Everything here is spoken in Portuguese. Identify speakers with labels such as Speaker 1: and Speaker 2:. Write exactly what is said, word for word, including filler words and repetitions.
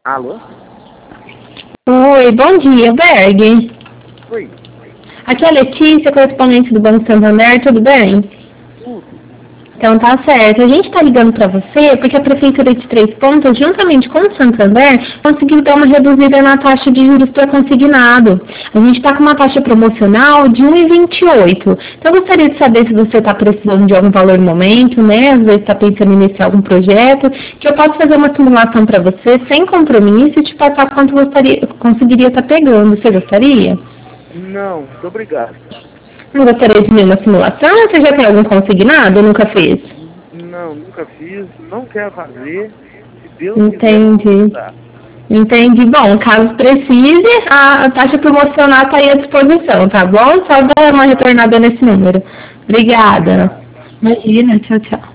Speaker 1: Alô?
Speaker 2: Oi, bom dia, Berg.
Speaker 1: Oi.
Speaker 2: Aqui é a Letícia, correspondente do Banco Santander, tudo bem?
Speaker 1: Tudo.
Speaker 2: Então tá certo. A gente está ligando para você porque a Prefeitura de Três Pontas, juntamente com o Santander, conseguiu dar uma reduzida na taxa de juros para consignado. A gente está com uma taxa promocional de um vírgula vinte e oito. Então eu gostaria de saber se você está precisando de algum valor no momento, né? Às vezes está pensando em iniciar algum projeto, que eu posso fazer uma simulação para você sem compromisso e te passar quanto gostaria, conseguiria estar pegando. Você gostaria?
Speaker 1: Não, muito obrigado.
Speaker 2: Não gostaria de nenhuma simulação? Você já tem algum consignado ou nunca fez?
Speaker 1: Não, nunca fiz, não quero fazer. Se Deus quiser, eu vou
Speaker 2: Entendi.
Speaker 1: ajudar.
Speaker 2: Entendi. Bom, caso precise, a taxa promocional está aí à disposição, tá bom? Só dar uma retornada nesse número. Obrigada.
Speaker 1: Obrigado.
Speaker 2: Imagina, tchau, tchau.